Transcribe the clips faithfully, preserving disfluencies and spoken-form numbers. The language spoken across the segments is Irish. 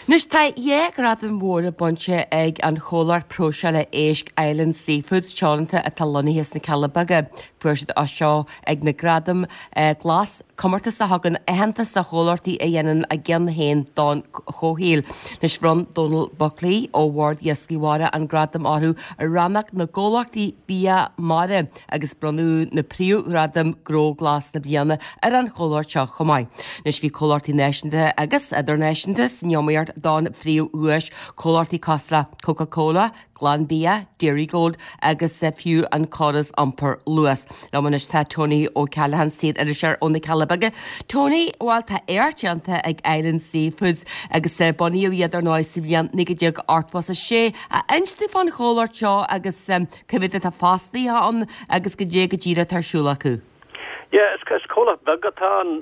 Nus tá é grad an mór a bunte ag an choláir próise le éisc Island Seafoods teánta a talonihis na Calabaga fuirsid a seo ag na gradam uh, glas cumarta sa hagan ehananta sa choláirtaí a dhéanaan a gceann héin don chóhéal. Nus bhronn Donald Buckley ó Ward Iescíháire an gradam áthú a ranach na ggólaachtaí bia mara agus bronú na príú gradam gró glas na bliana ar an choláir seo chomáid. Nus bhí choláirtaí náisiúnta agus idir náisiúnta sneomaíart don fríú uais choláirtaí Cosla, Coca-Cola, Glanbia, Dairy Gold agus sa fiú an choras ampur luas. Lámanis tá Tony ó Callahan State Editor ó na Calabaga. Tony, bhil tá airteanta ag Island Seafoods agus sa buníú iadidir náid sa bhíon nigadéag artwas a sé a einstú fan choláir seo agus um, cyfyd tá fástaí an agus go dé go ddíra tarsúla acu. Ja, es is cola begatán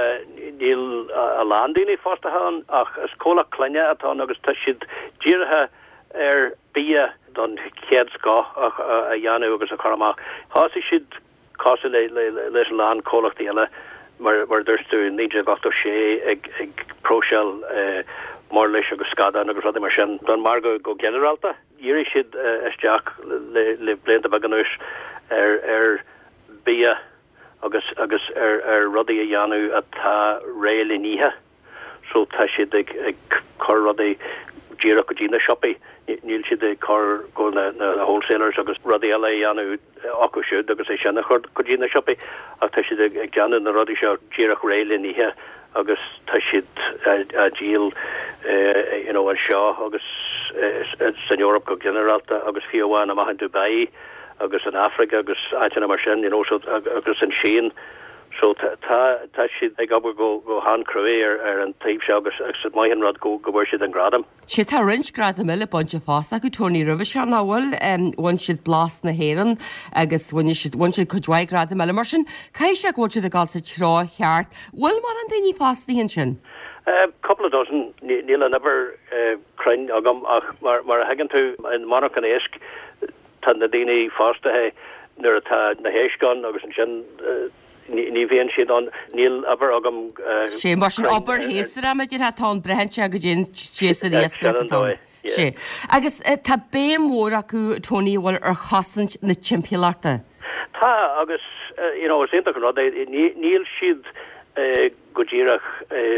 níl a landíní fástaán ach is cola clunne atá agus tuisiid díirithe ar bia don chéad sá ach a dhéanú agus a choramach. Hása siad cása le leis an lán cólachtaí eile mar mar dúirstú níidir gachtó sé ag ag próseal mar leis agus scada agus rudí mar sin don mar go go generalta. Díri siad isteach le le blianta baganúis ar ar bia agus agus ar ar rudí a dhéanú atá réile níthe so tá siad ag ag chur rudí díra go dtína shoppi níl siad ag chur go na na wholesalers agus rudí eile dhéanú acu siúd agus é sinna chur go dtína shoppi ach tá siad ag deanú na rudí seo díra réile níthe agus tá siad a díal you know an seo agus san Europa go generalta agus fiomháin amach in Dubai agus in Africa agus áitina mar sin, you know, so agus in Shein. So tá tá siad ag aber go go han crué ar ar an taobh se agus agus maihan rud go go bhfuir siad an gradam. Si tá rins gradam eile bunte fásta go Tony Rivers se náhfuil bhain siad blas na héan agus bhain siad bhain siad chudhaid gradam eile mar sin cai se go siad a gáil sa trá cheart bhfuil mar an daoine fásta hin sin? Uh, couple of dozen níl an ever crain agam ach mar mar a hagan tú in Monarch an éisc tan na daoine fástathe nuair atá na héiscán agus an sin ní bhíonn siad an níl aber agam sé mar sin aber héasar am idir atá brehente a go dtíon séasa éasca sé. Agus tá bé mór acu Tony bhfuil ar chasant na timpiaachta. Tá agus you know sénta go níl siad go ddíireach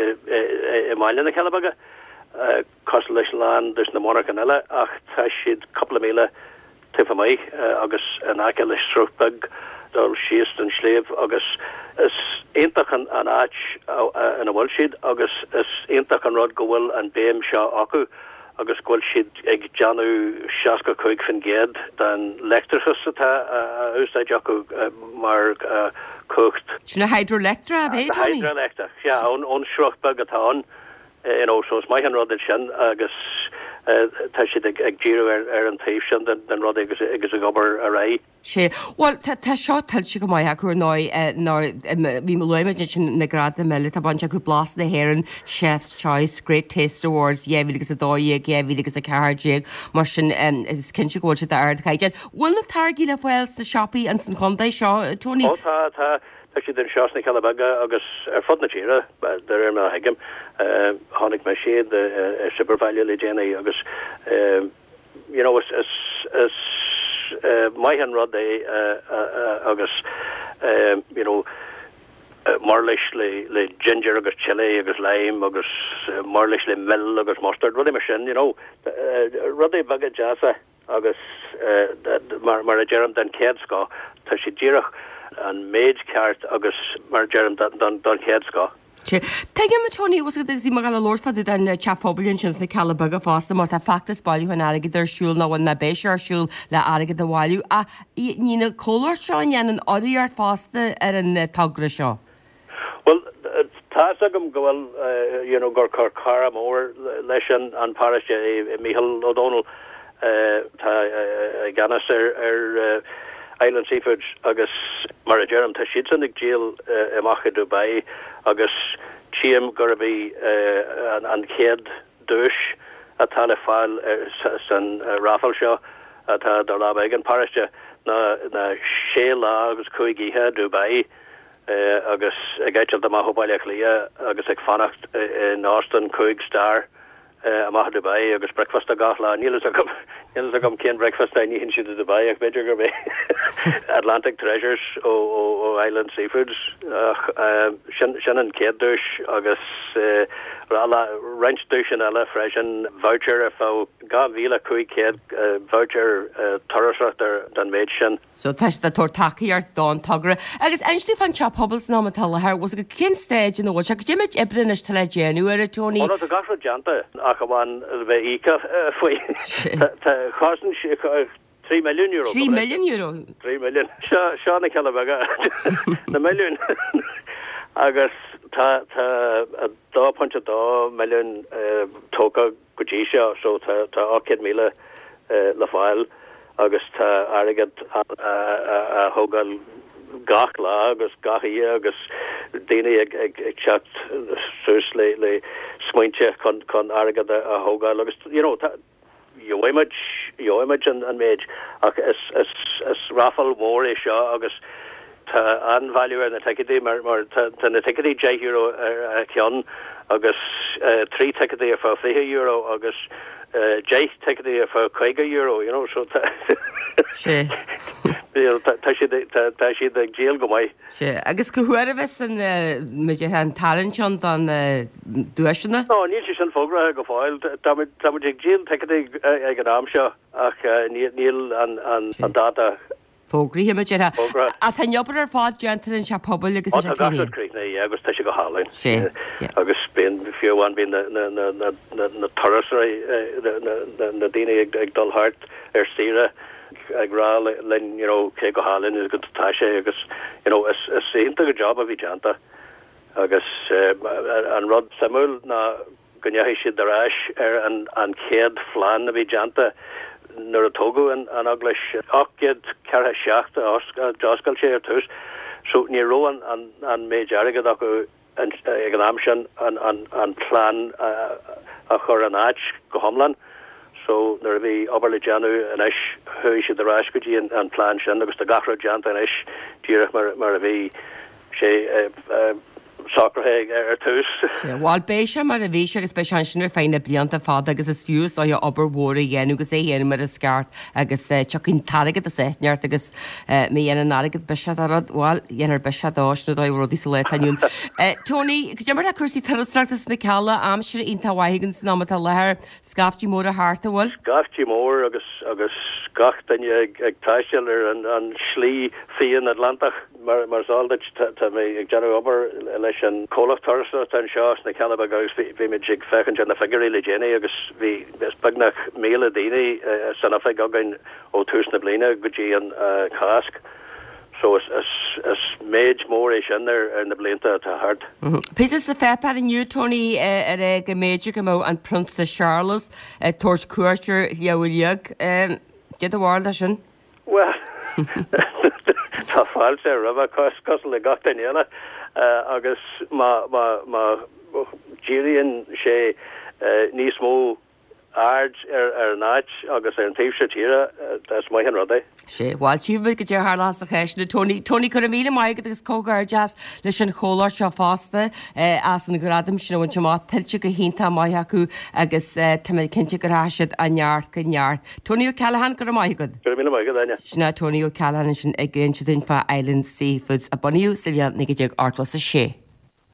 i maiile na Calabaga cos leis lán dus na Monarch an eile ach tá siad couple míle tifa mai agus an aice leis Strúbag dul siast an sléamh agus is éintach an an áit in a bhfuil siad agus is éintach an rud go bhfuil an béim seo acu agus gúil siad ag deanú seasca chuig fin géad den lectrachas atá úsáid acu mar cocht. Sinna hydroelectra a bhéh Tony? Hydroelectra, ja, ón ón Strúbag atá you know, so is mai an rud sin agus tá siad ag ddíú ar an taobh sin den rud agus a gobar a ré. sé. Well tá seo tiltte go maithe chuir ná bhí leimiid sin na grada meile tá baint go blas na héan Chef's Choice, Great Taste Awards, dhéhhílagus a dóí, dhéhhílagus a ceardéag mar sin is cinse ggóilte a aird caiide. Bhfuil na targaí le bhfuil sa shoppaí an san chundaid seo, Tony? Ó tá tá tá siad an seás na Calabaga agus ar fud na tíre de ar me haigim tháinig me siad ar sibarbaile le déanaí agus you know is is maihan rud é agus you know mar leis le le ginger agus chili agus lime agus mar leis le mel agus mustard rudí mar sin, you know rudí bagad jasa agus mar mar a germ den céadscá tá si ddíireach an méid ceart agus mar germ don don céadscá. Teige me Tony was go sí mar gal lórsfadu den chafóbalíonn sin na Calabaga fásta mar tá factas bailú an aige idir siúil ná bhain na béisiar siúil le aige do bháilú a ní na cóir seo an oríart fásta ar an tagra seo. Well, tá agam go bhfuil you know gur chur cara mór leis an páiste é Michael O'Donnell tá ganas ar ar Island Seafoods agus mar a germ tá siad san ag díal amach i Dubai agus tíam gur bhí an céad dúis atá le fáil san rafal seo atá dar lá ag an páiste na na sé lá agus chuigíthe Dubai agus ag éiteil am hobaile lia agus ag fannacht in Austin chuig star a maith Dubai agus breakfast a gachla nílas a gom nílas a gom cén breakfast a ní hin siad a Dubai ag beidir gur bé Atlantic Treasures ó ó Island Seafoods ach sin an céadúis agus rala ranch dúsin eile freisin voucher a fá gá bhíle chuig céad voucher tarasach den méid sin. So teist a tóir takeí ar dá tugra agus einstí fan chop hobbles ná tal her was a kin stage in the watch Jimmy Ebrinis tal genu er Tony. Oh, the gaffer janta ach wan be ika foi. Ta costen three million euro. three million euro. three million. Sha sha na Calabaga. The million. Agus ta ta da punch da million toka gujisha so ta ta okid mila la file agus ta arrogant a hogal gachla agus gachi agus dini ag ag ag chat seriously le smointje con con arrogant a hogal agus you know ta your image your image and and made is is is raffle more is agus ta an value in the ticket mar mar ta na ticket j euro a kion agus three ticket for five euro agus j ticket for five euro you know so she ta she ta she the jail go mai she agus go huar vis an me han talent on dan duisna no ni sin fogra go foil tam tam jail ticket ag an amsha ach níl an an an data Fógri him a a tan jobbar ar fád gentar in se pobl agus agus tá go hálainn sé agus ben fiúháin ben na torasra na daine ag dulhart ar sire ag rá len cé go hálinn is go tá sé agus is sénta go job a bhí genta agus an rod samúl na gonnehi siad arás ar an céad flan a bhí genta nur a togo an an aglis akid carha shacht jaskal chair tus so ni ro an an an major ga ko an examtion an an an plan a choranach go homlan so there be oberlijanu an ish hu should the rashkuji and an plan shan agus the gafra jant an ish dirach mar mar vi she soccer heg er tus. Wal beisha mar a víse agus beisiansinir féinna blianta fád agus is fiús á obair mhóra dhéanú agus é dhéanú mar a sceart agus tucinn tarigad a séneart agus mé dhéanana narigad beisiad arad bháil dhéanar beisiad dáisna dá rodí sa le taniún. Tony, go mar a cursí tarstraachtas na ceala amsir ionta wahigann san amata lethir scaftí mór a háta bhil? Scaftí mór agus agus scachtainne ag taiisiil ar an slí fion Atlantach mar mar sáldait tá mé ag deanú obair leis an cólach tarsa an seás na Calabag agus bhí me jig fechan na figurí le déine agus bhí begnach méle daine sanna fe gagan ó tús na bliine gotí an casc so is is is méid mór é sin ar na blianta tá hard. Pís is sa fepar in you Tony ar ag méidir go mó an Prince Charles toirt cuairtear leabhaileag Get a bhil sin? Well tá fáil sé rubh cos cos le gatainile agus má má má jíríonn sé níos mó ard ar ar náid agus ar an taobh se tíre as mai an rudé. sé bháil tíomh go dé th las a cheisna Tony Tony chu míle maigad agus cógar jazz leis an choláir seo fásta as an gradam sin bhain má tiltte go hínta mai acu agus tá cinnte go ráisiid a neart go neart. Tony O'Callaghan go maigad. Go míle maigad aine. Sinna Tony O'Callaghan sin ag gin sin fa Island Seafoods a buníú sa leanna go deag artlas a sé.